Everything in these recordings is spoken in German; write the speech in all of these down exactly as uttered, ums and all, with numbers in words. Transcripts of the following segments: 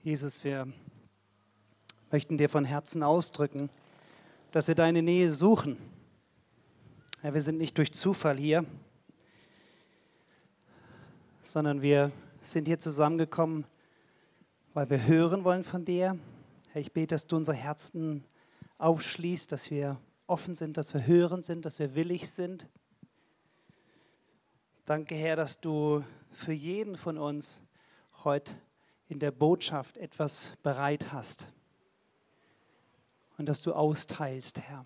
Jesus, wir möchten dir von Herzen ausdrücken, dass wir deine Nähe suchen. Ja, wir sind nicht durch Zufall hier, sondern wir sind hier zusammengekommen, weil wir hören wollen von dir. Herr, ich bete, dass du unsere Herzen aufschließt, dass wir offen sind, dass wir hörend sind, dass wir willig sind. Danke, Herr, dass du für jeden von uns heute in der Botschaft etwas bereit hast und dass du austeilst, Herr.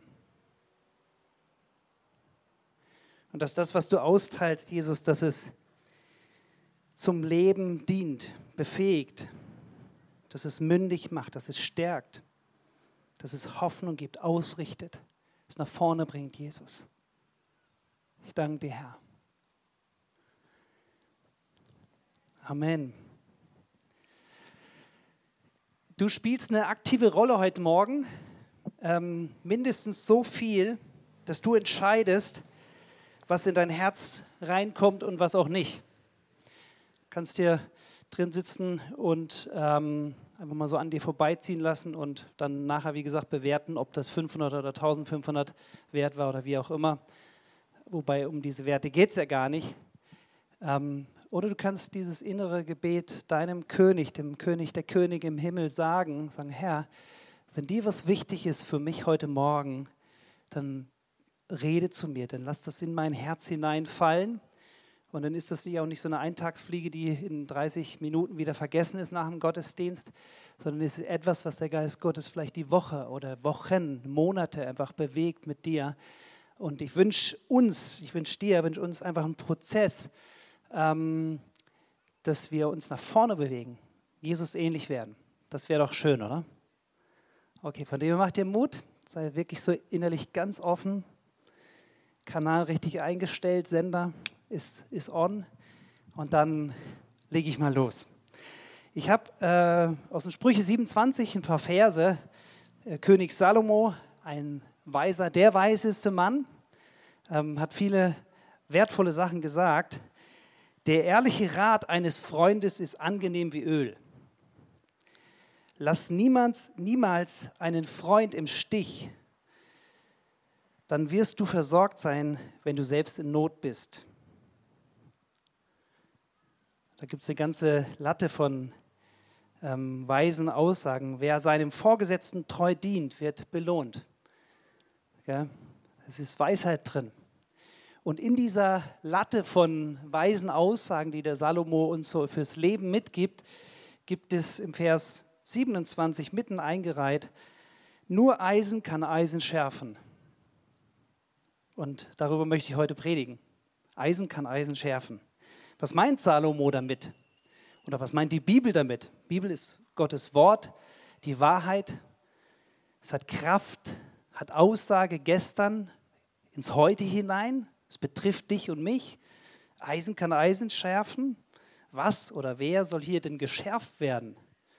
Und dass das, was du austeilst, Jesus, dass es zum Leben dient, befähigt, dass es mündig macht, dass es stärkt, dass es Hoffnung gibt, ausrichtet, es nach vorne bringt, Jesus. Ich danke dir, Herr. Amen. Du spielst eine aktive Rolle heute Morgen, ähm, mindestens so viel, dass du entscheidest, was in dein Herz reinkommt und was auch nicht. Du kannst hier drin sitzen und ähm, einfach mal so an dir vorbeiziehen lassen und dann nachher, wie gesagt, bewerten, ob das fünfhundert oder eintausendfünfhundert wert war oder wie auch immer. Wobei um diese Werte geht es ja gar nicht. Ähm, Oder du kannst dieses innere Gebet deinem König, dem König der Könige im Himmel sagen, sagen, Herr, wenn dir was wichtig ist für mich heute Morgen, dann rede zu mir, dann lass das in mein Herz hineinfallen. Und dann ist das ja auch nicht so eine Eintagsfliege, die in dreißig Minuten wieder vergessen ist nach dem Gottesdienst, sondern es ist etwas, was der Geist Gottes vielleicht die Woche oder Wochen, Monate einfach bewegt mit dir. Und ich wünsche uns, ich wünsche dir, wünsche uns einfach einen Prozess, Ähm, dass wir uns nach vorne bewegen, Jesus ähnlich werden. Das wäre doch schön, oder? Okay, von dem her macht dir Mut, sei wirklich so innerlich ganz offen, Kanal richtig eingestellt, Sender ist, ist on und dann lege ich mal los. Ich habe äh, aus dem Sprüche siebenundzwanzig ein paar Verse, äh, König Salomo, ein weiser, der weiseste Mann, ähm, hat viele wertvolle Sachen gesagt. Der ehrliche Rat eines Freundes ist angenehm wie Öl. Lass niemals, niemals einen Freund im Stich, dann wirst du versorgt sein, wenn du selbst in Not bist. Da gibt es eine ganze Latte von ähm, weisen Aussagen. Wer seinem Vorgesetzten treu dient, wird belohnt. Ja, es ist Weisheit drin. Und in dieser Latte von weisen Aussagen, die der Salomo uns so fürs Leben mitgibt, gibt es im Vers siebenundzwanzig mitten eingereiht, nur Eisen kann Eisen schärfen. Und darüber möchte ich heute predigen. Eisen kann Eisen schärfen. Was meint Salomo damit? Oder was meint die Bibel damit? Die Bibel ist Gottes Wort, die Wahrheit. Es hat Kraft, hat Aussage gestern ins Heute hinein. Es betrifft dich und mich. Eisen kann Eisen schärfen. Was oder wer soll hier denn geschärft werden?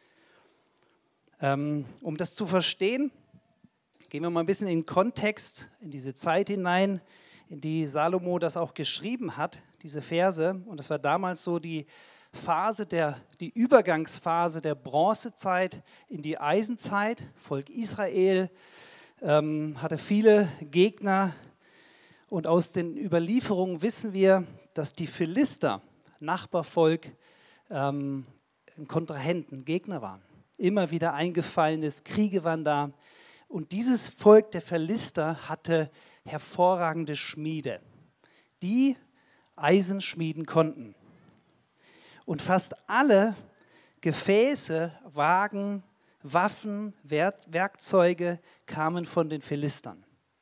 Ähm, um das zu verstehen, gehen wir mal ein bisschen in den Kontext, in diese Zeit hinein, in die Salomo das auch geschrieben hat, diese Verse. Und das war damals so die Phase, der, die Übergangsphase der Bronzezeit in die Eisenzeit. Volk Israel ähm, hatte viele Gegner. Und aus den Überlieferungen wissen wir, dass die Philister, Nachbarvolk, ähm, Kontrahenten, Gegner waren. Immer wieder eingefallen ist, Kriege waren da. Und dieses Volk der Philister hatte hervorragende Schmiede, die Eisen schmieden konnten. Und fast alle Gefäße, Wagen, Waffen, Werk- Werkzeuge kamen von den Philistern.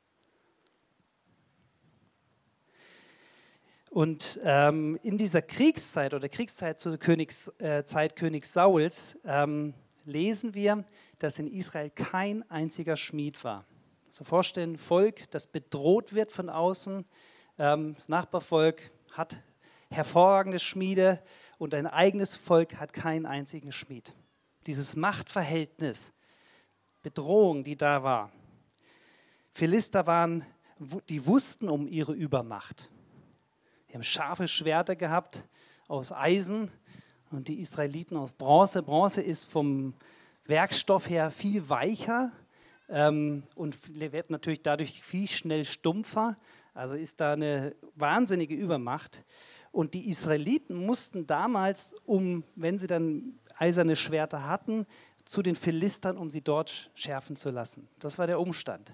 Und ähm, in dieser Kriegszeit oder Kriegszeit zur Königs, äh, Zeit Königs Sauls ähm, lesen wir, dass in Israel kein einziger Schmied war. So vorstellen, ein Volk, das bedroht wird von außen, ähm, das Nachbarvolk hat hervorragende Schmiede und ein eigenes Volk hat keinen einzigen Schmied. Dieses Machtverhältnis, Bedrohung, die da war. Philister waren, die wussten um ihre Übermacht. Die haben scharfe Schwerter gehabt aus Eisen und die Israeliten aus Bronze. Bronze ist vom Werkstoff her viel weicher ähm, und wird natürlich dadurch viel schnell stumpfer. Also ist da eine wahnsinnige Übermacht. Und die Israeliten mussten damals, um, wenn sie dann eiserne Schwerter hatten, zu den Philistern, um sie dort schärfen zu lassen. Das war der Umstand.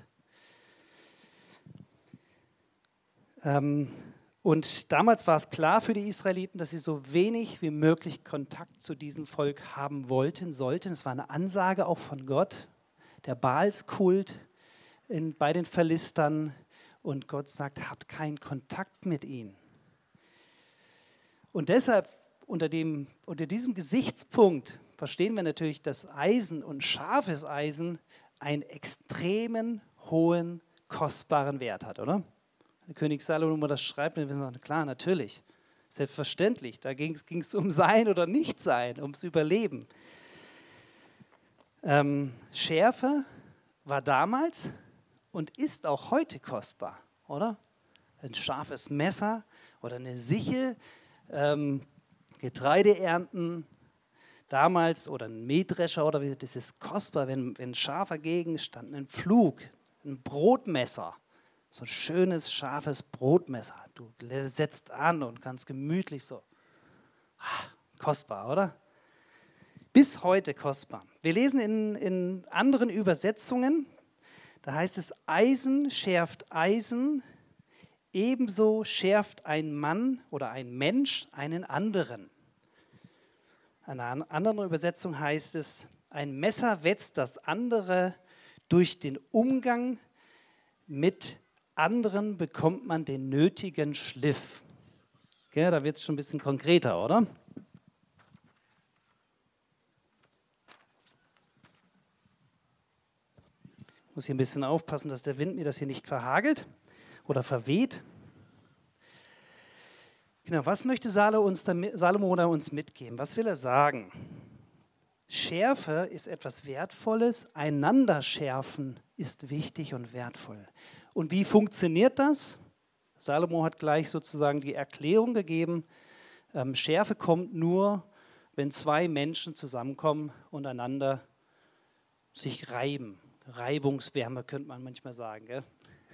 Ähm, und damals war es klar für die Israeliten, dass sie so wenig wie möglich Kontakt zu diesem Volk haben wollten, sollten. Es war eine Ansage auch von Gott, der Baalskult in, bei den Philistern. Und Gott sagt, habt keinen Kontakt mit ihnen. Und deshalb, unter, dem, unter diesem Gesichtspunkt, verstehen wir natürlich, dass Eisen und scharfes Eisen einen extremen, hohen, kostbaren Wert hat, oder? Der König Salomo das schreibt, wir wissen, klar, natürlich, selbstverständlich, da ging es um Sein oder Nichtsein, ums Überleben. Ähm, Schärfe war damals und ist auch heute kostbar, oder? Ein scharfes Messer oder eine Sichel, ähm, Getreide ernten, damals, oder ein Mähdrescher, oder wie, das ist kostbar, wenn, wenn ein scharfer Gegenstand, ein Pflug, ein Brotmesser, so ein schönes, scharfes Brotmesser, du setzt an und kannst gemütlich so, ah, kostbar, oder? Bis heute kostbar. Wir lesen in, in anderen Übersetzungen, da heißt es, Eisen schärft Eisen, ebenso schärft ein Mann oder ein Mensch einen anderen. In einer anderen Übersetzung heißt es, ein Messer wetzt das andere, durch den Umgang mit anderen bekommt man den nötigen Schliff. Okay, da wird es schon ein bisschen konkreter, oder? Ich muss hier ein bisschen aufpassen, dass der Wind mir das hier nicht verhagelt oder verweht. Genau, was möchte Salomo uns, Salomo uns mitgeben? Was will er sagen? Schärfe ist etwas Wertvolles, einander schärfen ist wichtig und wertvoll. Und wie funktioniert das? Salomo hat gleich sozusagen die Erklärung gegeben, ähm, Schärfe kommt nur, wenn zwei Menschen zusammenkommen und einander sich reiben. Reibungswärme könnte man manchmal sagen, gell?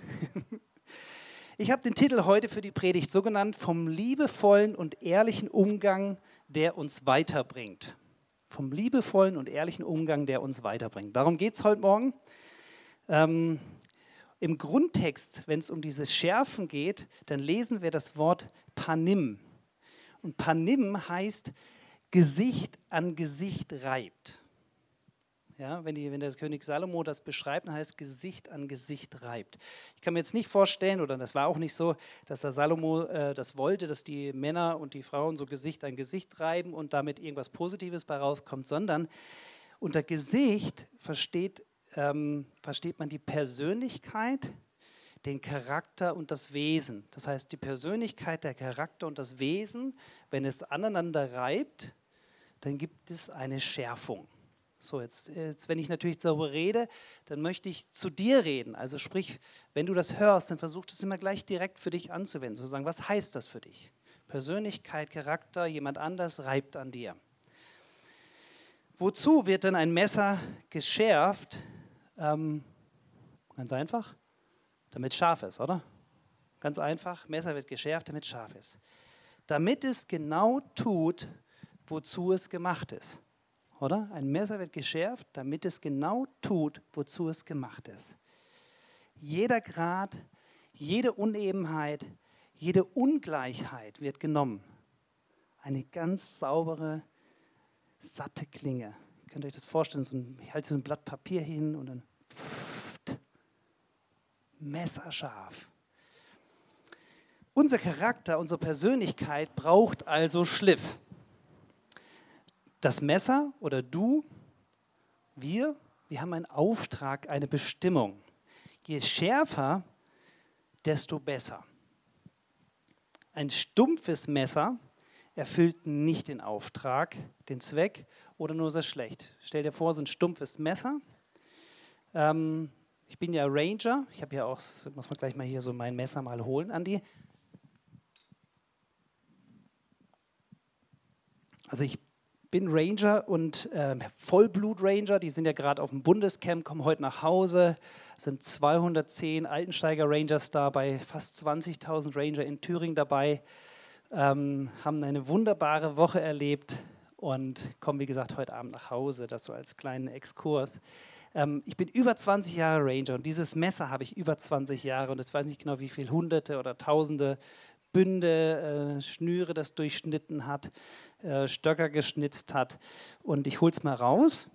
Ich habe den Titel heute für die Predigt so genannt, vom liebevollen und ehrlichen Umgang, der uns weiterbringt. Vom liebevollen und ehrlichen Umgang, der uns weiterbringt. Darum geht es heute Morgen. Ähm, Im Grundtext, wenn es um dieses Schärfen geht, dann lesen wir das Wort Panim. Und Panim heißt, Gesicht an Gesicht reibt. Ja, wenn, die, wenn der König Salomo das beschreibt, dann heißt Gesicht an Gesicht reibt. Ich kann mir jetzt nicht vorstellen, oder das war auch nicht so, dass der Salomo äh, das wollte, dass die Männer und die Frauen so Gesicht an Gesicht reiben und damit irgendwas Positives bei rauskommt, sondern unter Gesicht versteht, ähm, versteht man die Persönlichkeit, den Charakter und das Wesen. Das heißt, die Persönlichkeit, der Charakter und das Wesen, wenn es aneinander reibt, dann gibt es eine Schärfung. So, jetzt, jetzt, wenn ich natürlich darüber rede, dann möchte ich zu dir reden. Also sprich, wenn du das hörst, dann versuch das immer gleich direkt für dich anzuwenden. Zu sagen, was heißt das für dich? Persönlichkeit, Charakter, jemand anders reibt an dir. Wozu wird denn ein Messer geschärft? Ähm, ganz einfach, damit es scharf ist, oder? Ganz einfach, Messer wird geschärft, damit es scharf ist. Damit es genau tut, wozu es gemacht ist. Oder? Ein Messer wird geschärft, damit es genau tut, wozu es gemacht ist. Jeder Grad, jede Unebenheit, jede Ungleichheit wird genommen. Eine ganz saubere, satte Klinge. Könnt ihr euch das vorstellen? So ein, ich halte so ein Blatt Papier hin und dann pfft, messerscharf. Unser Charakter, unsere Persönlichkeit braucht also Schliff. Das Messer oder du, wir, wir haben einen Auftrag, eine Bestimmung. Je schärfer, desto besser. Ein stumpfes Messer erfüllt nicht den Auftrag, den Zweck oder nur sehr schlecht. Stell dir vor, so ein stumpfes Messer. Ähm, ich bin ja Ranger, ich habe ja auch, muss man gleich mal hier so mein Messer mal holen, Andi. Also ich bin Ranger und äh, Vollblut-Ranger, die sind ja gerade auf dem Bundescamp, kommen heute nach Hause, sind zweihundertzehn Altensteiger-Rangers da, bei fast zwanzigtausend Ranger in Thüringen dabei, ähm, haben eine wunderbare Woche erlebt und kommen, wie gesagt, heute Abend nach Hause, das so als kleinen Exkurs. Ähm, ich bin über zwanzig Jahre Ranger und dieses Messer habe ich über zwanzig Jahre und ich weiß nicht genau, wie viele Hunderte oder Tausende Bünde, äh, Schnüre das durchschnitten hat, äh, Stöcker geschnitzt hat. Und ich hole es mal raus.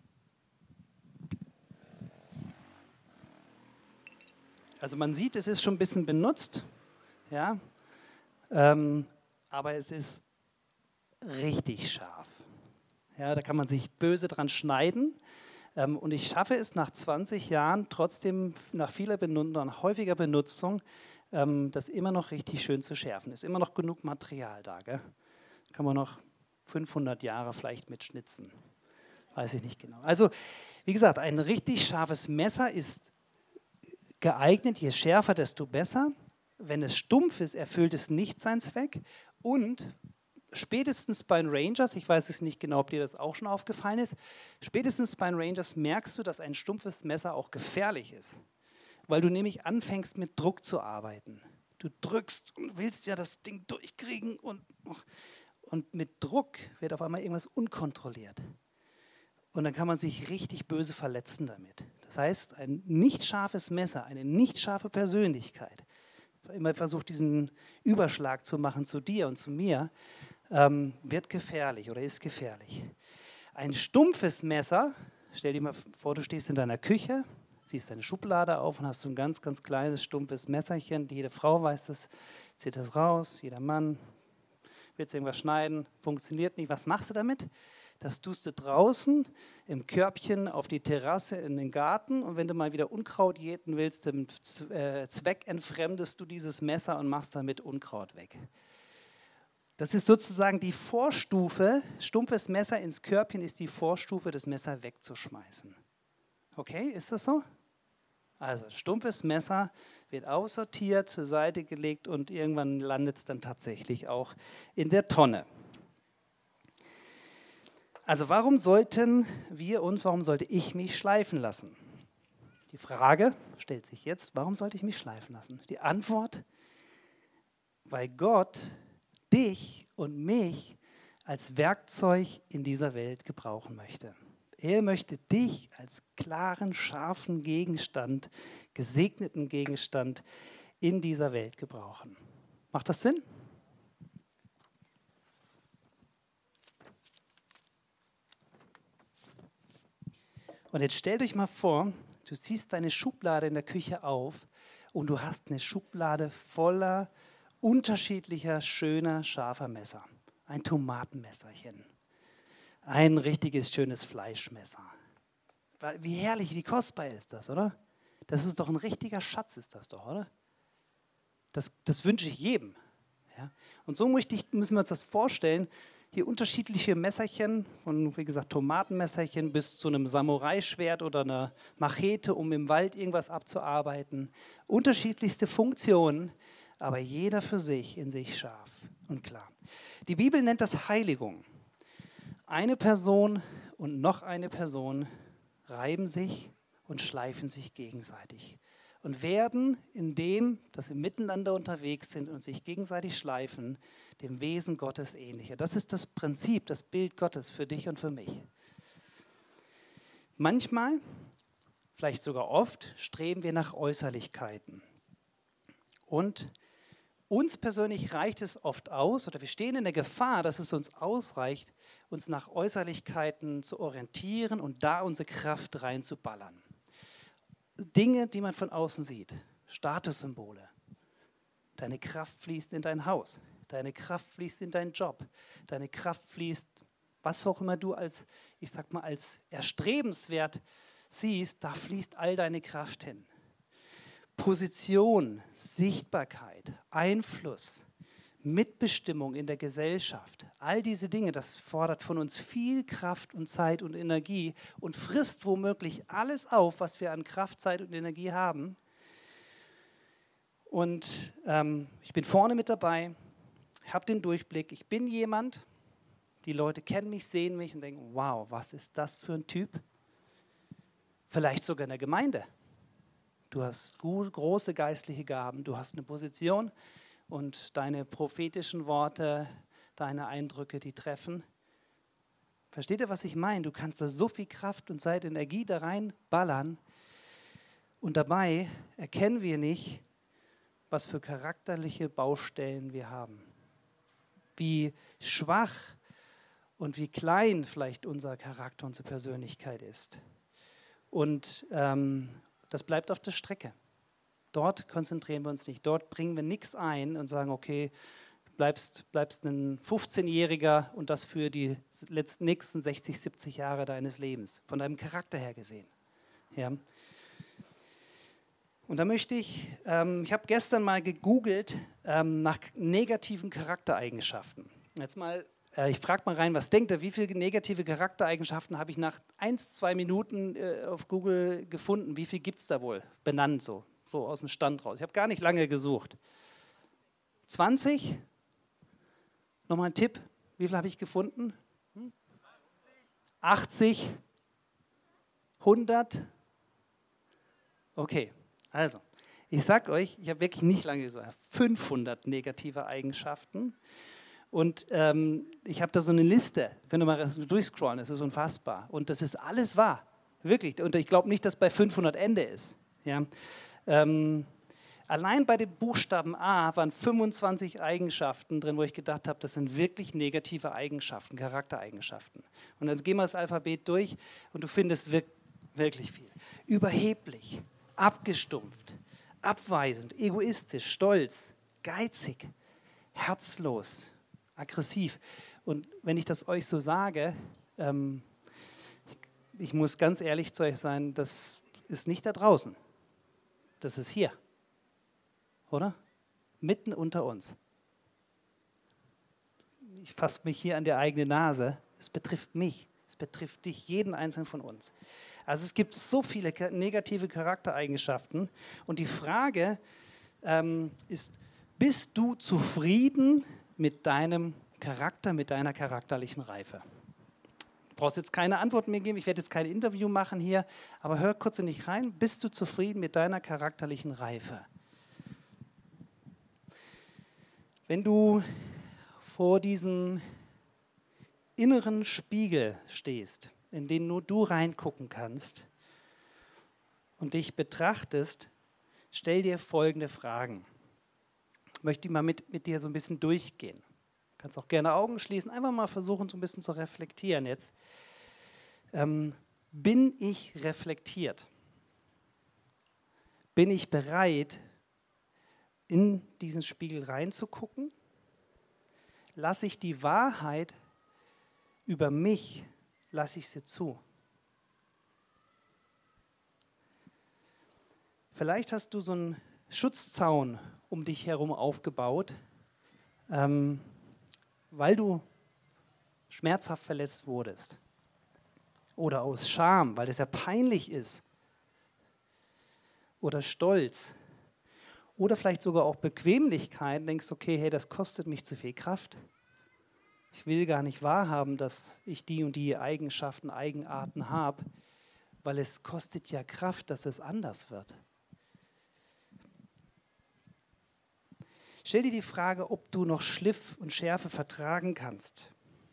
Also man sieht, es ist schon ein bisschen benutzt, ja, ähm, aber es ist richtig scharf. Ja, da kann man sich böse dran schneiden. Ähm, und ich schaffe es nach zwanzig Jahren trotzdem, nach vieler Benutzung, nach häufiger Benutzung, ähm, das immer noch richtig schön zu schärfen. Ist immer noch genug Material da, gell? Kann man noch fünfhundert Jahre vielleicht mit schnitzen. Weiß ich nicht genau. Also, wie gesagt, ein richtig scharfes Messer ist geeignet. Je schärfer, desto besser. Wenn es stumpf ist, erfüllt es nicht seinen Zweck. Und spätestens bei den Rangers, ich weiß es nicht genau, ob dir das auch schon aufgefallen ist, spätestens bei den Rangers merkst du, dass ein stumpfes Messer auch gefährlich ist. Weil du nämlich anfängst, mit Druck zu arbeiten. Du drückst und willst ja das Ding durchkriegen und, und mit Druck wird auf einmal irgendwas unkontrolliert. Und dann kann man sich richtig böse verletzen damit. Das heißt, ein nicht scharfes Messer, eine nicht scharfe Persönlichkeit, immer versucht, diesen Überschlag zu machen zu dir und zu mir, ähm, wird gefährlich oder ist gefährlich. Ein stumpfes Messer, stell dir mal vor, du stehst in deiner Küche, ziehst deine Schublade auf und hast so ein ganz, ganz kleines, stumpfes Messerchen. Jede Frau weiß das, zieht das raus, jeder Mann, willst irgendwas schneiden, funktioniert nicht. Was machst du damit? Das tust du draußen im Körbchen auf die Terrasse in den Garten und wenn du mal wieder Unkraut jäten willst, dem Zweck entfremdest du dieses Messer und machst damit Unkraut weg. Das ist sozusagen die Vorstufe, stumpfes Messer ins Körbchen ist die Vorstufe, das Messer wegzuschmeißen. Okay, ist das so? Also ein stumpfes Messer wird aussortiert, zur Seite gelegt und irgendwann landet es dann tatsächlich auch in der Tonne. Also warum sollten wir und warum sollte ich mich schleifen lassen? Die Frage stellt sich jetzt, warum sollte ich mich schleifen lassen? Die Antwort, weil Gott dich und mich als Werkzeug in dieser Welt gebrauchen möchte. Er möchte dich als klaren, scharfen Gegenstand, gesegneten Gegenstand in dieser Welt gebrauchen. Macht das Sinn? Und jetzt stellt euch mal vor, du ziehst deine Schublade in der Küche auf und du hast eine Schublade voller unterschiedlicher, schöner, scharfer Messer. Ein Tomatenmesserchen. Ein richtiges, schönes Fleischmesser. Wie herrlich, wie kostbar ist das, oder? Das ist doch ein richtiger Schatz, ist das doch, oder? Das, das wünsche ich jedem. Ja? Und so möchte ich, müssen wir uns das vorstellen. Hier unterschiedliche Messerchen, von, wie gesagt, Tomatenmesserchen bis zu einem Samurai-Schwert oder einer Machete, um im Wald irgendwas abzuarbeiten. Unterschiedlichste Funktionen, aber jeder für sich, in sich scharf und klar. Die Bibel nennt das Heiligung. Eine Person und noch eine Person reiben sich und schleifen sich gegenseitig und werden in dem, dass sie miteinander unterwegs sind und sich gegenseitig schleifen, dem Wesen Gottes ähnlicher. Das ist das Prinzip, das Bild Gottes für dich und für mich. Manchmal, vielleicht sogar oft, streben wir nach Äußerlichkeiten. Und uns persönlich reicht es oft aus, oder wir stehen in der Gefahr, dass es uns ausreicht, uns nach Äußerlichkeiten zu orientieren und da unsere Kraft reinzuballern. Dinge, die man von außen sieht, Statussymbole. Deine Kraft fließt in dein Haus, deine Kraft fließt in deinen Job, deine Kraft fließt, was auch immer du als, ich sag mal, als erstrebenswert siehst, da fließt all deine Kraft hin. Position, Sichtbarkeit, Einfluss, Mitbestimmung in der Gesellschaft, all diese Dinge, das fordert von uns viel Kraft und Zeit und Energie und frisst womöglich alles auf, was wir an Kraft, Zeit und Energie haben. Und ähm, ich bin vorne mit dabei, habe den Durchblick, ich bin jemand, Die Leute kennen mich, sehen mich und denken, wow, was ist das für ein Typ? Vielleicht sogar in der Gemeinde. Du hast gut, große geistliche Gaben, du hast eine Position und deine prophetischen Worte, deine Eindrücke, die treffen. Versteht ihr, was ich meine? Du kannst da so viel Kraft und Zeit, Energie da reinballern und dabei erkennen wir nicht, was für charakterliche Baustellen wir haben. Wie schwach und wie klein vielleicht unser Charakter, unsere Persönlichkeit ist. Und ähm, das bleibt auf der Strecke. Dort konzentrieren wir uns nicht. Dort bringen wir nichts ein und sagen, okay, du bleibst, bleibst ein fünfzehnjähriger und das für die letzten, nächsten sechzig, siebzig Jahre deines Lebens, von deinem Charakter her gesehen. Ja. Und da möchte ich, ähm, ich habe gestern mal gegoogelt ähm, nach negativen Charaktereigenschaften. Jetzt mal, äh, ich frage mal rein, was denkt ihr, wie viele negative Charaktereigenschaften habe ich nach ein, zwei Minuten äh, auf Google gefunden? Wie viel gibt es da wohl benannt, so, so aus dem Stand raus? Ich habe gar nicht lange gesucht. zwanzig? Nochmal ein Tipp, wie viel habe ich gefunden? Hm? achtzig? hundert? Okay. Also, ich sage euch, ich habe wirklich nicht lange gesucht, fünfhundert negative Eigenschaften und ähm, ich habe da so eine Liste, könnt ihr mal durchscrollen, das ist unfassbar und das ist alles wahr, wirklich und ich glaube nicht, dass bei fünfhundert Ende ist. Ja? Ähm, allein bei dem Buchstaben A waren fünfundzwanzig Eigenschaften drin, wo ich gedacht habe, das sind wirklich negative Eigenschaften, Charaktereigenschaften. Und dann gehen wir das Alphabet durch und du findest wirklich, wirklich viel. Überheblich. Abgestumpft, abweisend, egoistisch, stolz, geizig, herzlos, aggressiv. Und wenn ich das euch so sage, ähm, ich, ich muss ganz ehrlich zu euch sein, das ist nicht da draußen. Das ist hier. Oder? Mitten unter uns. Ich fasse mich hier an die eigene Nase. Es betrifft mich. Es betrifft dich, jeden einzelnen von uns. Also es gibt so viele negative Charaktereigenschaften und die Frage ähm, ist, bist du zufrieden mit deinem Charakter, mit deiner charakterlichen Reife? Du brauchst jetzt keine Antwort mehr geben, ich werde jetzt kein Interview machen hier, aber hör kurz in dich rein, bist du zufrieden mit deiner charakterlichen Reife? Wenn du vor diesem inneren Spiegel stehst, in den nur du reingucken kannst und dich betrachtest, stell dir folgende Fragen. Ich möchte die mal mit, mit dir so ein bisschen durchgehen. Du kannst auch gerne Augen schließen, einfach mal versuchen, so ein bisschen zu reflektieren jetzt. Ähm, bin ich reflektiert? Bin ich bereit, in diesen Spiegel reinzugucken? Lasse ich die Wahrheit über mich, lasse ich sie zu. Vielleicht hast du so einen Schutzzaun um dich herum aufgebaut, ähm, weil du schmerzhaft verletzt wurdest. Oder aus Scham, weil es ja peinlich ist. Oder Stolz. Oder vielleicht sogar auch Bequemlichkeit. Denkst, okay, hey, das kostet mich zu viel Kraft. Ich will gar nicht wahrhaben, dass ich die und die Eigenschaften, Eigenarten habe, weil es kostet ja Kraft, dass es anders wird. Stell dir die Frage, ob du noch Schliff und Schärfe vertragen kannst.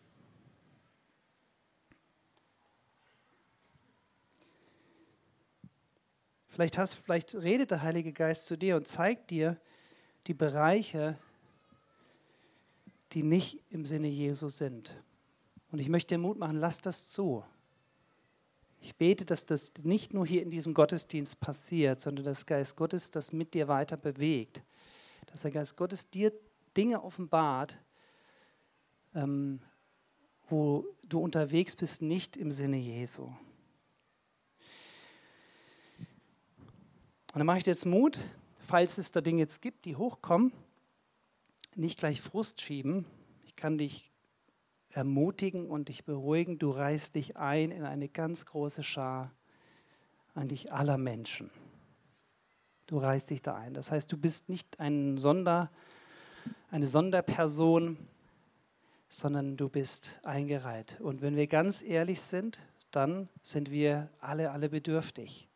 Vielleicht, hast, vielleicht redet der Heilige Geist zu dir und zeigt dir die Bereiche, die nicht im Sinne Jesu sind. Und ich möchte dir Mut machen, lass das zu. Ich bete, dass das nicht nur hier in diesem Gottesdienst passiert, sondern dass der Geist Gottes das mit dir weiter bewegt. Dass der Geist Gottes dir Dinge offenbart, ähm, wo du unterwegs bist, nicht im Sinne Jesu. Und dann mache ich dir jetzt Mut, falls es da Dinge jetzt gibt, die hochkommen, nicht gleich Frust schieben. Ich kann dich ermutigen und dich beruhigen. Du reißt dich ein in eine ganz große Schar, eigentlich aller Menschen. Du reißt dich da ein. Das heißt, du bist nicht ein Sonder, eine Sonderperson, sondern du bist eingereiht. Und wenn wir ganz ehrlich sind, dann sind wir alle, alle bedürftig.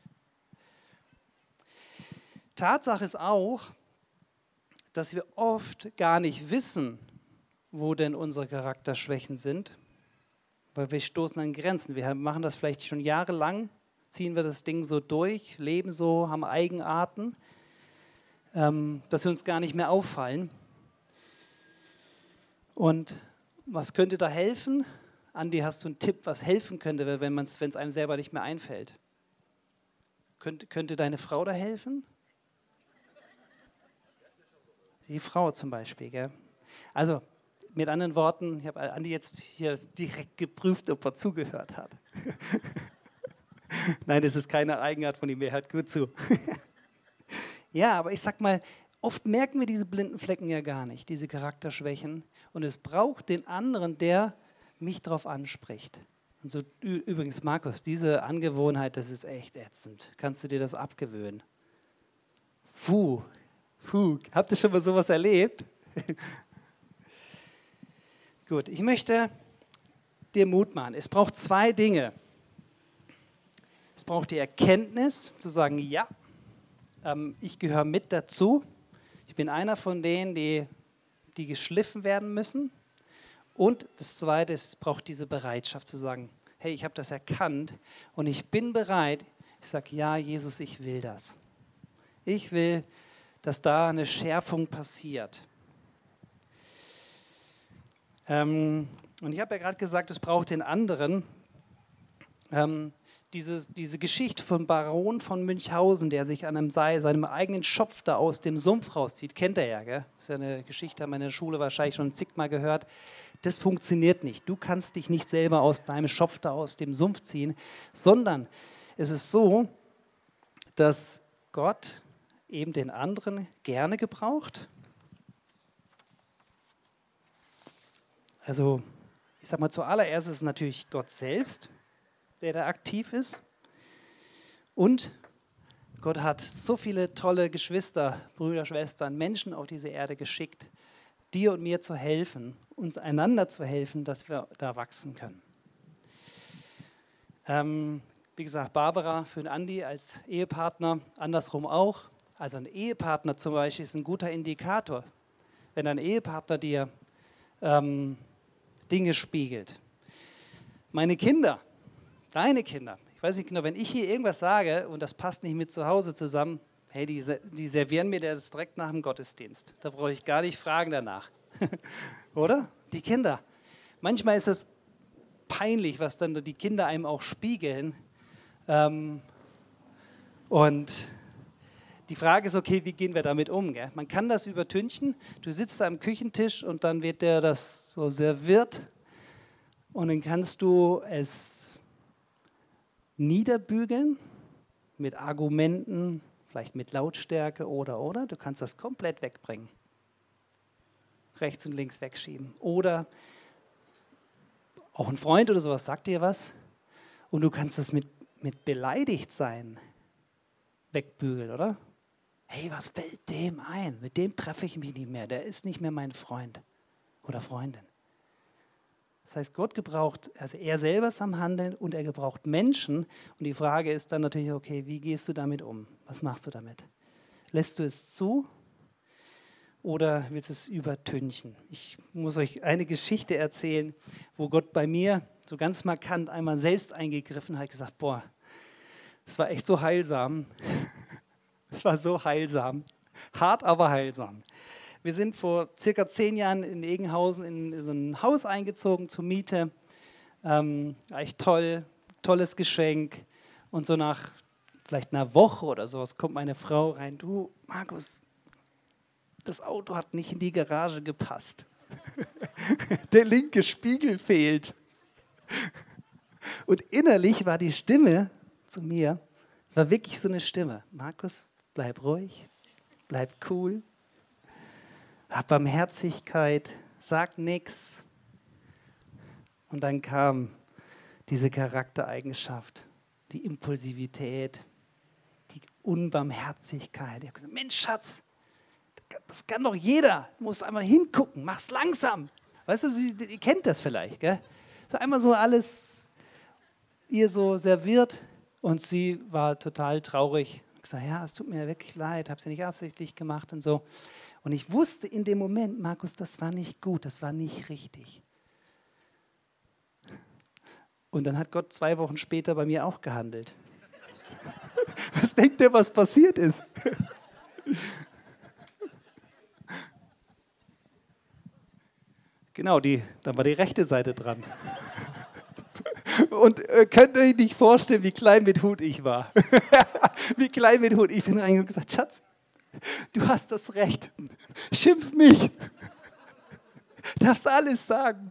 Tatsache ist auch, dass wir oft gar nicht wissen, wo denn unsere Charakterschwächen sind, weil wir stoßen an Grenzen. Wir machen das vielleicht schon jahrelang, ziehen wir das Ding so durch, leben so, haben Eigenarten, ähm, dass wir uns gar nicht mehr auffallen. Und was könnte da helfen? Andi, hast du einen Tipp, was helfen könnte, wenn es einem selber nicht mehr einfällt? Könnte, könnte deine Frau da helfen? Die Frau zum Beispiel, gell? Also, mit anderen Worten, ich habe Andi jetzt hier direkt geprüft, ob er zugehört hat. Nein, das ist keine Eigenart von ihm, er hört gut zu. Ja, aber ich sag mal, oft merken wir diese blinden Flecken ja gar nicht, diese Charakterschwächen. Und es braucht den anderen, der mich darauf anspricht. Und so, übrigens, Markus, diese Angewohnheit, das ist echt ätzend. Kannst du dir das abgewöhnen? Puh. Puh, habt ihr schon mal sowas erlebt? Gut, ich möchte dir Mut machen. Es braucht zwei Dinge. Es braucht die Erkenntnis, zu sagen, ja, ähm, ich gehöre mit dazu. Ich bin einer von denen, die, die geschliffen werden müssen. Und das Zweite ist, es braucht diese Bereitschaft zu sagen, hey, ich habe das erkannt und ich bin bereit. Ich sage, ja, Jesus, ich will das. Ich will, dass da eine Schärfung passiert. Ähm, und ich habe ja gerade gesagt, es braucht den anderen. Ähm, dieses, diese Geschichte vom Baron von Münchhausen, der sich an einem Seil, seinem eigenen Schopf da aus dem Sumpf rauszieht, kennt er ja, gell? Das ist ja eine Geschichte, haben wir in der Schule wahrscheinlich schon zigmal gehört. Das funktioniert nicht. Du kannst dich nicht selber aus deinem Schopf da aus dem Sumpf ziehen, sondern es ist so, dass Gott eben den anderen gerne gebraucht. Also, ich sag mal, zuallererst ist es natürlich Gott selbst, der da aktiv ist. Und Gott hat so viele tolle Geschwister, Brüder, Schwestern, Menschen auf diese Erde geschickt, dir und mir zu helfen, uns einander zu helfen, dass wir da wachsen können. Ähm, wie gesagt, Barbara für den Andi als Ehepartner, andersrum auch. Also ein Ehepartner zum Beispiel ist ein guter Indikator. Wenn ein Ehepartner dir ähm, Dinge spiegelt. Meine Kinder, deine Kinder, ich weiß nicht genau, wenn ich hier irgendwas sage und das passt nicht mit zu Hause zusammen, hey, die, die servieren mir das direkt nach dem Gottesdienst. Da brauche ich gar nicht fragen danach. Oder? Die Kinder. Manchmal ist es peinlich, was dann die Kinder einem auch spiegeln. Ähm, und die Frage ist, okay, wie gehen wir damit um? Gell? Man kann das übertünchen. Du sitzt am Küchentisch und dann wird dir das so serviert und dann kannst du es niederbügeln mit Argumenten, vielleicht mit Lautstärke oder, oder. Du kannst das komplett wegbringen. Rechts und links wegschieben. Oder auch ein Freund oder sowas sagt dir was und du kannst das mit, mit beleidigt sein wegbügeln, oder? Hey, was fällt dem ein? Mit dem treffe ich mich nicht mehr. Der ist nicht mehr mein Freund oder Freundin. Das heißt, Gott gebraucht, also er selber ist am Handeln und er gebraucht Menschen. Und die Frage ist dann natürlich, okay, wie gehst du damit um? Was machst du damit? Lässt du es zu oder willst du es übertünchen? Ich muss euch eine Geschichte erzählen, wo Gott bei mir so ganz markant einmal selbst eingegriffen hat, gesagt, boah, das war echt so heilsam. Es war so heilsam. Hart, aber heilsam. Wir sind vor circa zehn Jahren in Egenhausen in so ein Haus eingezogen zur Miete. Ähm, echt toll, tolles Geschenk. Und so nach vielleicht einer Woche oder sowas kommt meine Frau rein. Du, Markus, das Auto hat nicht in die Garage gepasst. Der linke Spiegel fehlt. Und innerlich war die Stimme zu mir, war wirklich so eine Stimme. Markus, bleib ruhig, bleib cool, hab Barmherzigkeit, sag nichts. Und dann kam diese Charaktereigenschaft, die Impulsivität, die Unbarmherzigkeit. Ich habe gesagt, Mensch, Schatz, das kann doch jeder. Du musst einmal hingucken, mach's langsam. Weißt du, sie, ihr kennt das vielleicht, gell? So einmal so alles ihr so serviert und sie war total traurig. Ich gesagt, ja, es tut mir wirklich leid, habe sie nicht absichtlich gemacht und so. Und ich wusste in dem Moment, Markus, das war nicht gut, das war nicht richtig. Und dann hat Gott zwei Wochen später bei mir auch gehandelt. Was denkt ihr, was passiert ist? Genau, die, dann war die rechte Seite dran. Und äh, könnt ihr euch nicht vorstellen, wie klein mit Hut ich war. Wie klein mit Hut. Ich bin reingegangen und gesagt, Schatz, du hast das Recht. Schimpf mich. Darfst alles sagen.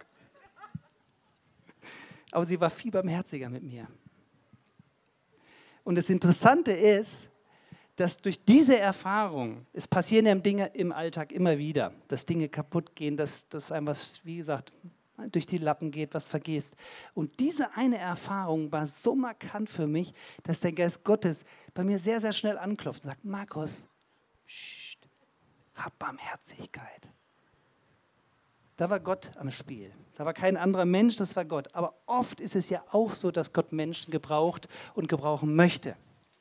Aber sie war viel barmherziger mit mir. Und das Interessante ist, dass durch diese Erfahrung, es passieren ja Dinge im Alltag immer wieder, dass Dinge kaputt gehen, dass, dass einem was, wie gesagt, durch die Lappen geht, was vergisst. Und diese eine Erfahrung war so markant für mich, dass der Geist Gottes bei mir sehr, sehr schnell anklopft und sagt, Markus, pssst, hab Barmherzigkeit. Da war Gott am Spiel. Da war kein anderer Mensch, das war Gott. Aber oft ist es ja auch so, dass Gott Menschen gebraucht und gebrauchen möchte.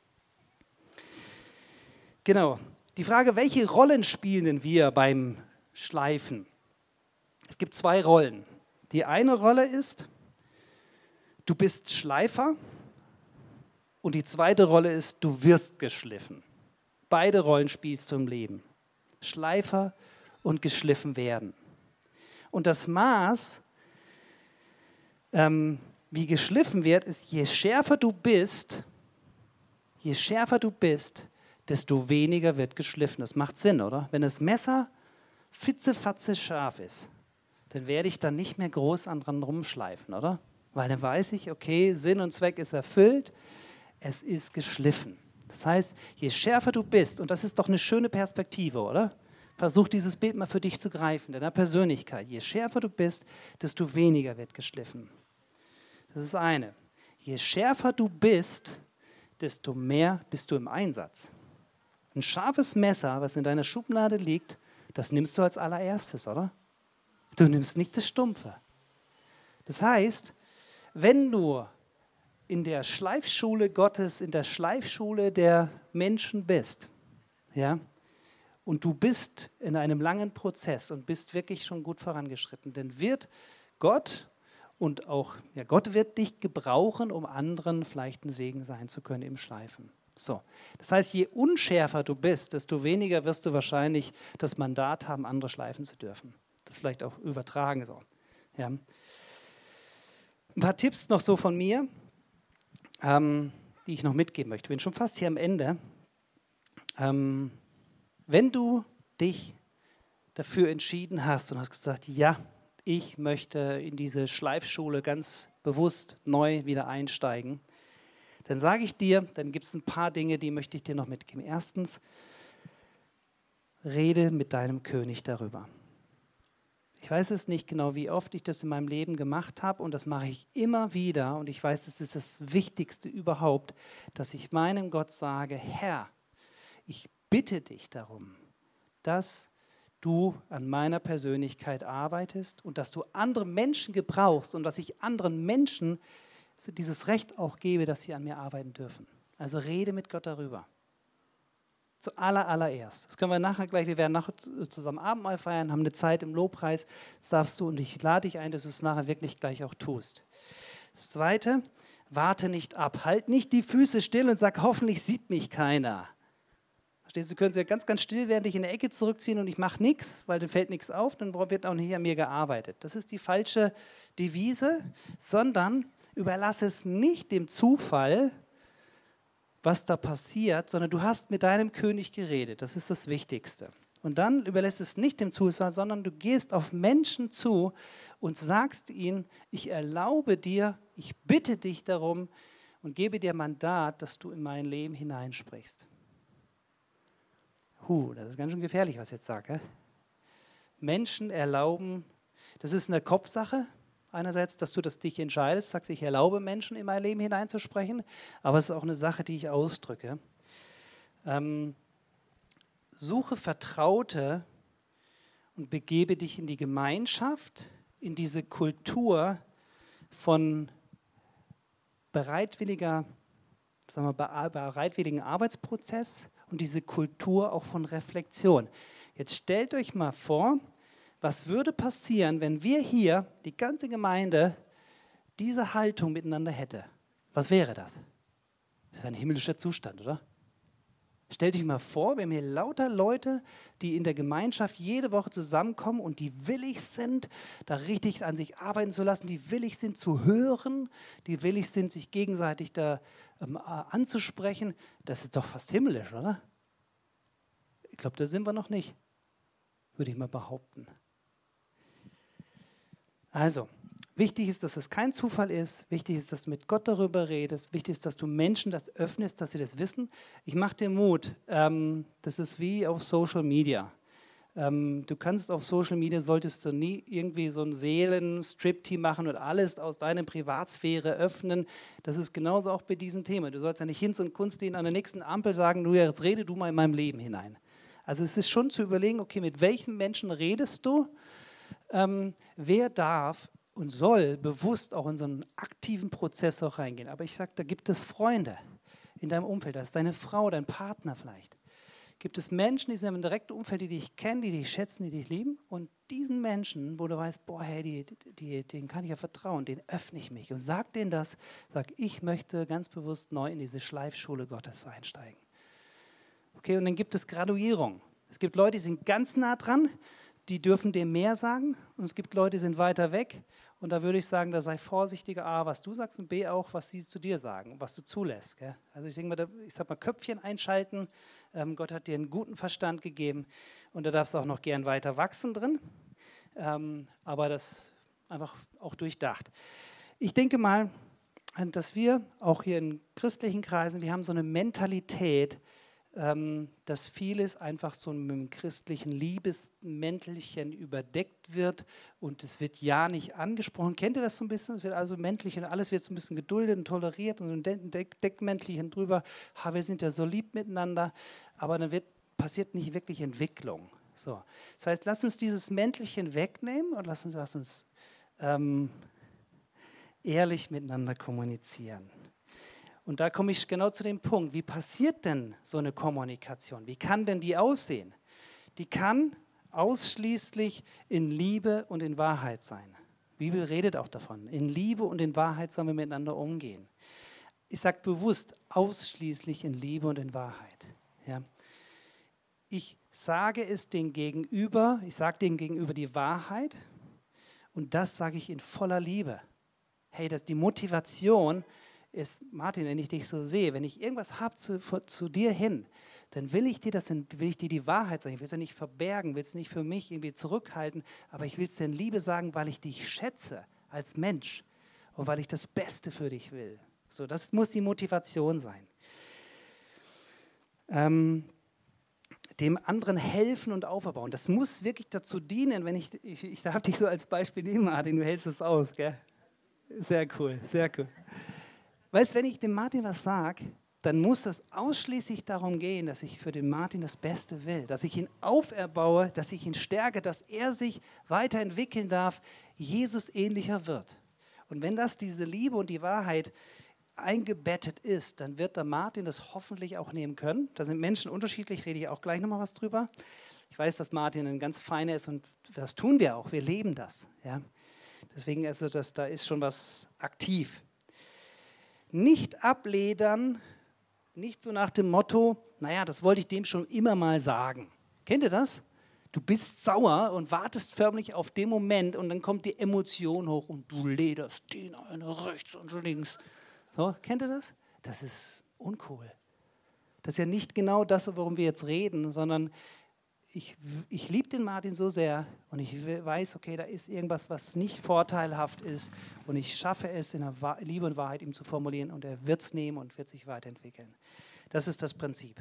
Genau. Die Frage, welche Rollen spielen denn wir beim Schleifen? Es gibt zwei Rollen. Die eine Rolle ist, du bist Schleifer und die zweite Rolle ist, du wirst geschliffen. Beide Rollen spielst du im Leben. Schleifer und geschliffen werden. Und das Maß, ähm, wie geschliffen wird, ist, je schärfer du bist, je schärfer du bist, desto weniger wird geschliffen. Das macht Sinn, oder? Wenn das Messer fitzefatze scharf ist, dann werde ich dann nicht mehr groß dran rumschleifen, oder? Weil dann weiß ich, okay, Sinn und Zweck ist erfüllt, es ist geschliffen. Das heißt, je schärfer du bist, und das ist doch eine schöne Perspektive, oder? Versuch dieses Bild mal für dich zu greifen, deiner Persönlichkeit. Je schärfer du bist, desto weniger wird geschliffen. Das ist eine. Je schärfer du bist, desto mehr bist du im Einsatz. Ein scharfes Messer, was in deiner Schublade liegt, das nimmst du als allererstes, oder? Du nimmst nicht das Stumpfe. Das heißt, wenn du in der Schleifschule Gottes, in der Schleifschule der Menschen bist, ja, und du bist in einem langen Prozess und bist wirklich schon gut vorangeschritten, dann wird Gott und auch, ja, Gott wird dich gebrauchen, um anderen vielleicht ein Segen sein zu können im Schleifen. So. Das heißt, je unschärfer du bist, desto weniger wirst du wahrscheinlich das Mandat haben, andere schleifen zu dürfen. Das vielleicht auch übertragen so. Ja. Ein paar Tipps noch so von mir, ähm, die ich noch mitgeben möchte. Ich bin schon fast hier am Ende. Ähm, wenn du dich dafür entschieden hast und hast gesagt, ja, ich möchte in diese Schleifschule ganz bewusst neu wieder einsteigen, dann sage ich dir, dann gibt es ein paar Dinge, die möchte ich dir noch mitgeben. Erstens, rede mit deinem König darüber. Ich weiß es nicht genau, wie oft ich das in meinem Leben gemacht habe und das mache ich immer wieder und ich weiß, es ist das Wichtigste überhaupt, dass ich meinem Gott sage, Herr, ich bitte dich darum, dass du an meiner Persönlichkeit arbeitest und dass du andere Menschen gebrauchst und dass ich anderen Menschen dieses Recht auch gebe, dass sie an mir arbeiten dürfen. Also rede mit Gott darüber. Zu aller, allererst. Das können wir nachher gleich, wir werden nachher zusammen Abendmahl feiern, haben eine Zeit im Lobpreis, das darfst du und ich lade dich ein, dass du es nachher wirklich gleich auch tust. Das Zweite, warte nicht ab, halt nicht die Füße still und sag, hoffentlich sieht mich keiner. Verstehst du, du könntest ja ganz, ganz still werden, dich in der Ecke zurückziehen und ich mache nichts, weil dann fällt nichts auf, dann wird auch nicht an mir gearbeitet. Das ist die falsche Devise, sondern überlasse es nicht dem Zufall, was da passiert, sondern du hast mit deinem König geredet. Das ist das Wichtigste. Und dann überlässt es nicht dem Zufall, sondern du gehst auf Menschen zu und sagst ihnen, ich erlaube dir, ich bitte dich darum und gebe dir Mandat, dass du in mein Leben hineinsprichst. Huh, das ist ganz schön gefährlich, was ich jetzt sage. Menschen erlauben, das ist eine Kopfsache, einerseits, dass du das dich entscheidest, sagst, ich erlaube Menschen in mein Leben hineinzusprechen, aber es ist auch eine Sache, die ich ausdrücke. Ähm, suche Vertraute und begebe dich in die Gemeinschaft in diese Kultur von bereitwilliger, sagen wir, bereitwilligen Arbeitsprozess und diese Kultur auch von Reflexion. Jetzt stellt euch mal vor, was würde passieren, wenn wir hier, die ganze Gemeinde, diese Haltung miteinander hätte? Was wäre das? Das ist ein himmlischer Zustand, oder? Stellt euch mal vor, wir haben hier lauter Leute, die in der Gemeinschaft jede Woche zusammenkommen und die willig sind, da richtig an sich arbeiten zu lassen, die willig sind zu hören, die willig sind, sich gegenseitig da ähm, anzusprechen. Das ist doch fast himmlisch, oder? Ich glaube, da sind wir noch nicht, würde ich mal behaupten. Also, wichtig ist, dass es kein Zufall ist. Wichtig ist, dass du mit Gott darüber redest. Wichtig ist, dass du Menschen das öffnest, dass sie das wissen. Ich mache dir Mut. Ähm, das ist wie auf Social Media. Ähm, du kannst auf Social Media, solltest du nie irgendwie so ein Seelen-Striptease machen und alles aus deiner Privatsphäre öffnen. Das ist genauso auch bei diesem Thema. Du sollst ja nicht Hinz und Kunst an der nächsten Ampel sagen, du, jetzt rede du mal in meinem Leben hinein. Also es ist schon zu überlegen, okay, mit welchen Menschen redest du? Ähm, wer darf und soll bewusst auch in so einen aktiven Prozess auch reingehen. Aber ich sage, da gibt es Freunde in deinem Umfeld, das ist deine Frau, dein Partner vielleicht. Gibt es Menschen, die sind im direkten Umfeld, die dich kennen, die dich schätzen, die dich lieben und diesen Menschen, wo du weißt, boah, hey, die, die, denen kann ich ja vertrauen, denen öffne ich mich und sag denen das, sag, ich möchte ganz bewusst neu in diese Schleifschule Gottes einsteigen. Okay, und dann gibt es Graduierung. Es gibt Leute, die sind ganz nah dran, die dürfen dir mehr sagen und es gibt Leute, die sind weiter weg und da würde ich sagen, da sei vorsichtiger, A, was du sagst und B, auch, was sie zu dir sagen, was du zulässt. Gell? Also ich denke mal, da, ich sag mal, Köpfchen einschalten, ähm, Gott hat dir einen guten Verstand gegeben und da darfst du auch noch gern weiter wachsen drin, ähm, aber das einfach auch durchdacht. Ich denke mal, dass wir auch hier in christlichen Kreisen, wir haben so eine Mentalität, dass vieles einfach so mit dem christlichen Liebesmäntelchen überdeckt wird und es wird ja nicht angesprochen. Kennt ihr das so ein bisschen? Es wird also Mäntelchen, alles wird so ein bisschen geduldet und toleriert und so ein Deck Deckmäntelchen drüber. Ha, wir sind ja so lieb miteinander, aber dann wird, passiert nicht wirklich Entwicklung. So. Das heißt, lass uns dieses Mäntelchen wegnehmen und lass uns, lass uns ähm, ehrlich miteinander kommunizieren. Und da komme ich genau zu dem Punkt, wie passiert denn so eine Kommunikation? Wie kann denn die aussehen? Die kann ausschließlich in Liebe und in Wahrheit sein. Die Bibel redet auch davon. In Liebe und in Wahrheit sollen wir miteinander umgehen. Ich sage bewusst, ausschließlich in Liebe und in Wahrheit. Ja. Ich sage es dem Gegenüber, ich sage dem Gegenüber die Wahrheit und das sage ich in voller Liebe. Hey, das, die Motivation ist, Martin, wenn ich dich so sehe, wenn ich irgendwas habe zu, zu dir hin, dann will ich dir das, will ich dir die Wahrheit sagen. Ich will es ja nicht verbergen, will es nicht für mich irgendwie zurückhalten, aber ich will es dir in Liebe sagen, weil ich dich schätze als Mensch und weil ich das Beste für dich will. So, das muss die Motivation sein. Ähm, dem anderen helfen und aufbauen. Das muss wirklich dazu dienen, wenn ich, ich, ich darf dich so als Beispiel nehmen, Martin, du hältst es aus, gell? Sehr cool, sehr cool. Weißt du, wenn ich dem Martin was sage, dann muss das ausschließlich darum gehen, dass ich für den Martin das Beste will, dass ich ihn auferbaue, dass ich ihn stärke, dass er sich weiterentwickeln darf, Jesus ähnlicher wird. Und wenn das diese Liebe und die Wahrheit eingebettet ist, dann wird der Martin das hoffentlich auch nehmen können. Da sind Menschen unterschiedlich, rede ich auch gleich nochmal was drüber. Ich weiß, dass Martin ein ganz feiner ist und das tun wir auch, wir leben das. Ja? Deswegen, also das, da ist schon was aktiv. Nicht abledern, nicht so nach dem Motto, naja, das wollte ich dem schon immer mal sagen. Kennt ihr das? Du bist sauer und wartest förmlich auf den Moment und dann kommt die Emotion hoch und du lederst den eine rechts und links. So, kennt ihr das? Das ist uncool. Das ist ja nicht genau das, worum wir jetzt reden, sondern ich, ich liebe den Martin so sehr und ich weiß, okay, da ist irgendwas, was nicht vorteilhaft ist und ich schaffe es, in der Liebe und Wahrheit ihm zu formulieren und er wird es nehmen und wird sich weiterentwickeln. Das ist das Prinzip.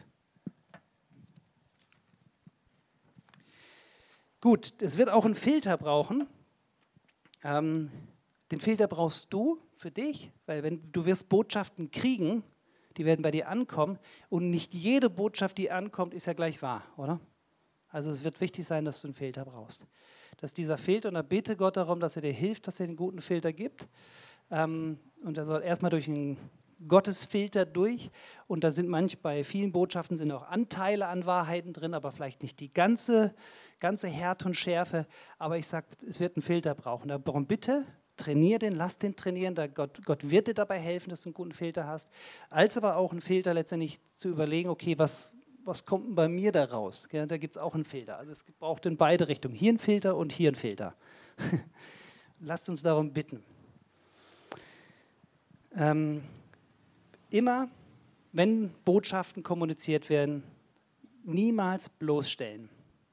Gut, es wird auch einen Filter brauchen. Ähm, den Filter brauchst du für dich, weil wenn du wirst Botschaften kriegen, die werden bei dir ankommen und nicht jede Botschaft, die ankommt, ist ja gleich wahr, oder? Also es wird wichtig sein, dass du einen Filter brauchst. Das ist dieser Filter und da bitte Gott darum, dass er dir hilft, dass er den guten Filter gibt. Ähm, und er soll erstmal durch einen Gottesfilter durch und da sind manch, bei vielen Botschaften sind auch Anteile an Wahrheiten drin, aber vielleicht nicht die ganze, ganze Härte und Schärfe, aber ich sage, es wird einen Filter brauchen. Darum bitte, trainier den, lass den trainieren, da Gott, Gott wird dir dabei helfen, dass du einen guten Filter hast, als aber auch einen Filter letztendlich zu überlegen, okay, was, was kommt denn bei mir da raus? Ja, da gibt es auch einen Filter, also es braucht in beide Richtungen, hier einen Filter und hier einen Filter. Lasst uns darum bitten. Ähm, Immer, wenn Botschaften kommuniziert werden, niemals bloßstellen.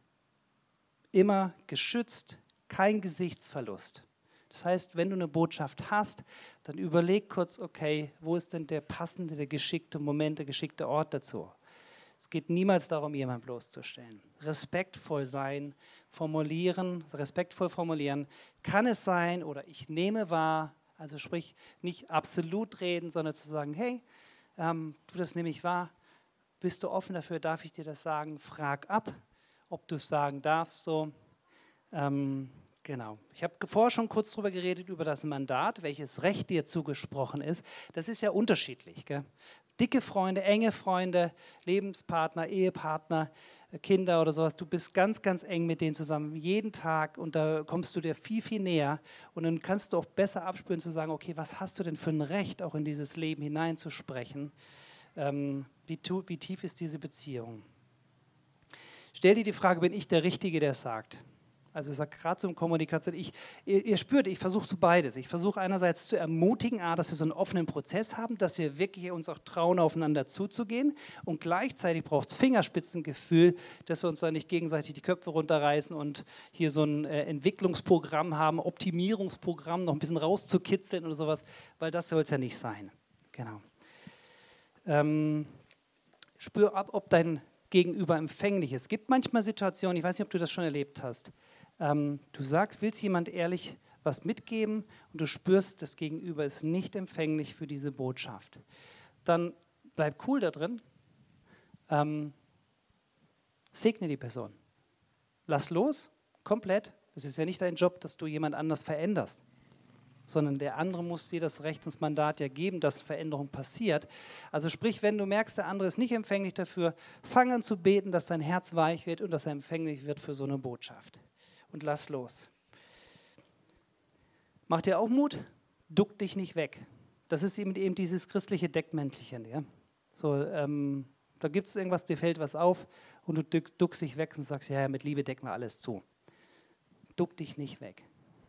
Immer geschützt, kein Gesichtsverlust. Das heißt, wenn du eine Botschaft hast, dann überleg kurz, okay, wo ist denn der passende, der geschickte Moment, der geschickte Ort dazu? Es geht niemals darum, jemanden bloßzustellen. Respektvoll sein, formulieren, respektvoll formulieren. Kann es sein oder ich nehme wahr, also sprich, nicht absolut reden, sondern zu sagen, hey, ähm, du, das nehme ich wahr, bist du offen dafür, darf ich dir das sagen? Frag ab, ob du es sagen darfst. So. Ähm, genau. Ich habe vorher schon kurz darüber geredet, über das Mandat, welches Recht dir zugesprochen ist. Das ist ja unterschiedlich. Gell? Dicke Freunde, enge Freunde, Lebenspartner, Ehepartner, Kinder oder sowas, du bist ganz, ganz eng mit denen zusammen, jeden Tag und da kommst du dir viel, viel näher und dann kannst du auch besser abspüren zu sagen, okay, was hast du denn für ein Recht, auch in dieses Leben hineinzusprechen? Ähm, wie, tu, wie tief ist diese Beziehung? Stell dir die Frage, bin ich der Richtige, der es sagt? Also ich sage gerade so in Kommunikation, ich, ihr, ihr spürt, ich versuche so beides. Ich versuche einerseits zu ermutigen, A, dass wir so einen offenen Prozess haben, dass wir wirklich uns auch trauen, aufeinander zuzugehen und gleichzeitig braucht es Fingerspitzengefühl, dass wir uns da nicht gegenseitig die Köpfe runterreißen und hier so ein äh, Entwicklungsprogramm haben, Optimierungsprogramm, noch ein bisschen rauszukitzeln oder sowas, weil das soll es ja nicht sein. Genau. Ähm, spür ab, ob dein Gegenüber empfänglich ist. Es gibt manchmal Situationen, ich weiß nicht, ob du das schon erlebt hast, ähm, du sagst, willst jemand ehrlich was mitgeben und du spürst, das Gegenüber ist nicht empfänglich für diese Botschaft. Dann bleib cool da drin, ähm, segne die Person. Lass los, komplett. Es ist ja nicht dein Job, dass du jemand anders veränderst, sondern der andere muss dir das Recht und das Mandat ja geben, dass Veränderung passiert. Also sprich, wenn du merkst, der andere ist nicht empfänglich dafür, fang an zu beten, dass sein Herz weich wird und dass er empfänglich wird für so eine Botschaft. Und lass los. Mach dir auch Mut, duck dich nicht weg. Das ist eben, eben dieses christliche Deckmäntelchen. Ja? So, ähm, da gibt es irgendwas, dir fällt was auf und du duck, duckst dich weg und sagst, ja, mit Liebe decken wir alles zu. Duck dich nicht weg.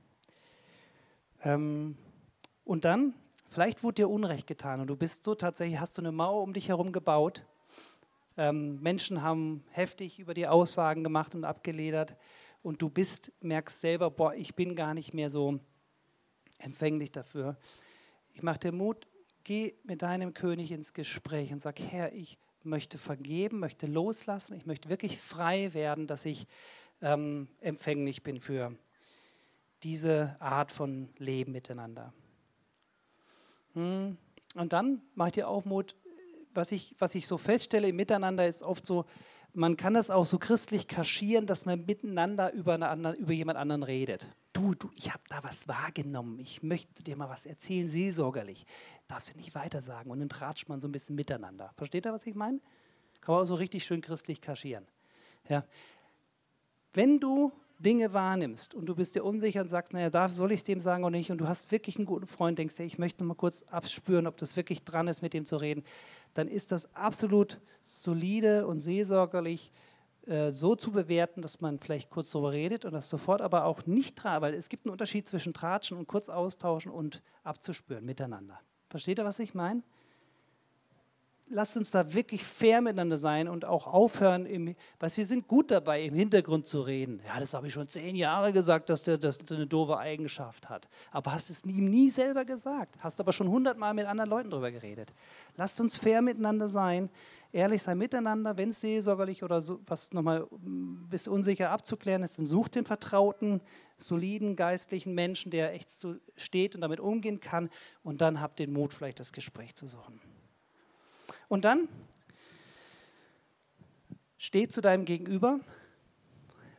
Ähm, und dann, vielleicht wurde dir Unrecht getan und du bist so tatsächlich, hast du eine Mauer um dich herum gebaut. Ähm, Menschen haben heftig über die Aussagen gemacht und abgeledert und du bist, merkst selber, boah, ich bin gar nicht mehr so empfänglich dafür. Ich mache dir Mut, geh mit deinem König ins Gespräch und sag, Herr, ich möchte vergeben, möchte loslassen, ich möchte wirklich frei werden, dass ich ähm, empfänglich bin für diese Art von Leben miteinander. Hm. Und dann macht ihr auch Mut, was ich, was ich so feststelle im Miteinander ist oft so, man kann das auch so christlich kaschieren, dass man miteinander über, eine andere, über jemand anderen redet. Du, du, ich habe da was wahrgenommen, ich möchte dir mal was erzählen, seelsorgerlich. Darfst du nicht weiter sagen und dann tratscht man so ein bisschen miteinander. Versteht ihr, was ich meine? Kann man auch so richtig schön christlich kaschieren. Ja. Wenn du Dinge wahrnimmst und du bist dir unsicher und sagst, naja, darf, soll ich es dem sagen oder nicht, und du hast wirklich einen guten Freund, denkst dir, ich möchte noch mal kurz abspüren, ob das wirklich dran ist, mit dem zu reden, dann ist das absolut solide und seelsorgerlich äh, so zu bewerten, dass man vielleicht kurz darüber redet und das sofort aber auch nicht dran, weil es gibt einen Unterschied zwischen Tratschen und kurz austauschen und abzuspüren miteinander. Versteht ihr, was ich meine? Lasst uns da wirklich fair miteinander sein und auch aufhören, im, was wir sind gut dabei, im Hintergrund zu reden. Ja, das habe ich schon zehn Jahre gesagt, dass der, dass der eine doofe Eigenschaft hat. Aber hast es ihm nie selber gesagt. Hast aber schon hundertmal mit anderen Leuten darüber geredet. Lasst uns fair miteinander sein, ehrlich sein miteinander. Wenn es seelsorgerlich oder so, was nochmal ein bisschen unsicher abzuklären ist, dann sucht den vertrauten, soliden, geistlichen Menschen, der echt so steht und damit umgehen kann. Und dann habt den Mut, vielleicht das Gespräch zu suchen. Und dann steh zu deinem Gegenüber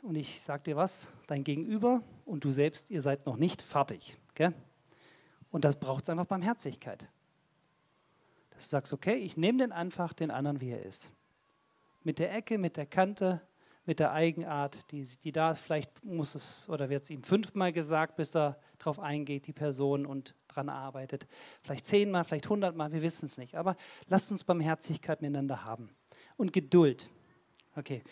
und ich sage dir was, dein Gegenüber und du selbst, ihr seid noch nicht fertig. Gell? Und das braucht einfach Barmherzigkeit. Dass du sagst, okay, ich nehme den einfach, den anderen, wie er ist. Mit der Ecke, mit der Kante, mit der Eigenart, die, die da ist. Vielleicht muss es oder wird es ihm fünfmal gesagt, bis er darauf eingeht, die Person, und dran arbeitet. Vielleicht zehnmal, vielleicht hundertmal, wir wissen es nicht. Aber lasst uns Barmherzigkeit miteinander haben. Und Geduld. Okay.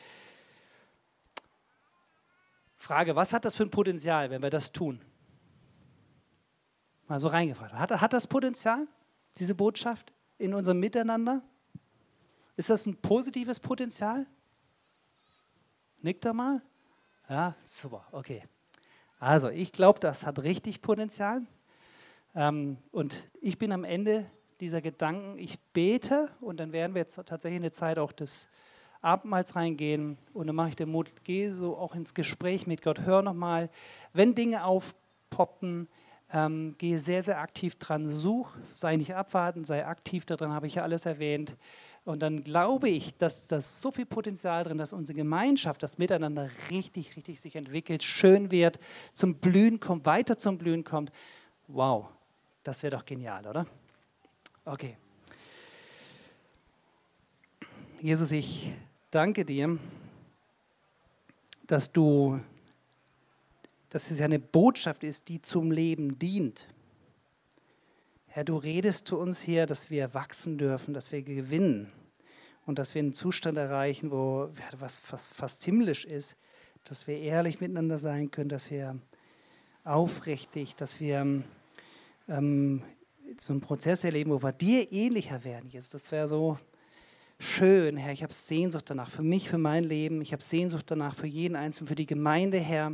Frage, was hat das für ein Potenzial, wenn wir das tun? Mal so reingefragt. Hat, hat das Potenzial, diese Botschaft in unserem Miteinander? Ist das ein positives Potenzial? Nickt er mal? Ja, super, okay. Also ich glaube, das hat richtig Potenzial. Ähm, und ich bin am Ende dieser Gedanken, ich bete, und dann werden wir jetzt tatsächlich in eine Zeit auch des Abendmahls reingehen, und dann mache ich den Mut, gehe so auch ins Gespräch mit Gott, hör nochmal, wenn Dinge aufpoppen, ähm, gehe sehr, sehr aktiv dran, such, sei nicht abwarten, sei aktiv daran, habe ich ja alles erwähnt. Und dann glaube ich, dass da so viel Potenzial drin, dass unsere Gemeinschaft, das Miteinander richtig, richtig sich entwickelt, schön wird, zum Blühen kommt, weiter zum Blühen kommt. Wow, das wäre doch genial, oder? Okay. Jesus, ich danke dir, dass du, dass es ja eine Botschaft ist, die zum Leben dient. Herr, du redest zu uns hier, dass wir wachsen dürfen, dass wir gewinnen und dass wir einen Zustand erreichen, wo was fast, fast himmlisch ist, dass wir ehrlich miteinander sein können, dass wir aufrichtig, dass wir ähm, so einen Prozess erleben, wo wir dir ähnlicher werden. Jesus, das wäre so schön, Herr. Ich habe Sehnsucht danach, für mich, für mein Leben. Ich habe Sehnsucht danach, für jeden Einzelnen, für die Gemeinde, Herr.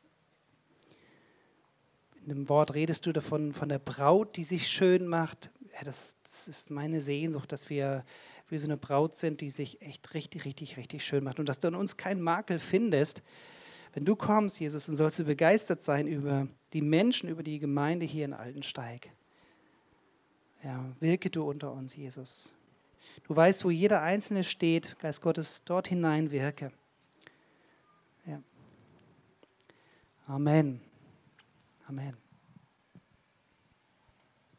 In dem Wort redest du davon, von der Braut, die sich schön macht. Ja, das, das ist meine Sehnsucht, dass wir wie so eine Braut sind, die sich echt richtig, richtig, richtig schön macht. Und dass du an uns keinen Makel findest. Wenn du kommst, Jesus, dann sollst du begeistert sein über die Menschen, über die Gemeinde hier in Altensteig. Ja, wirke du unter uns, Jesus. Du weißt, wo jeder Einzelne steht. Geist Gottes, dort hinein wirke. Ja. Amen. Amen.